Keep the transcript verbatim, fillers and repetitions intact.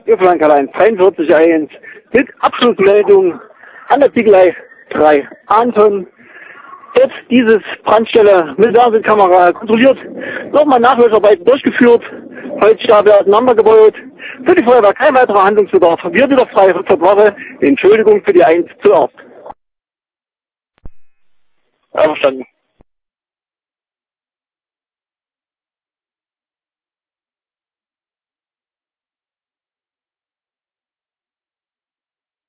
Flanke eins zweiundvierzig eins mit Abschlussmeldung an der Ziegelei drei Anton. Dort dieses Brandstelle mit Fernsehkamera kontrolliert, nochmal Nachlöscharbeiten durchgeführt, Holzstapel auseinandergebaut. Für die Feuerwehr kein weiterer Handlungsbedarf. Wir wieder frei zur Wache. Entschuldigung für die eins zuerst. Ja, verstanden.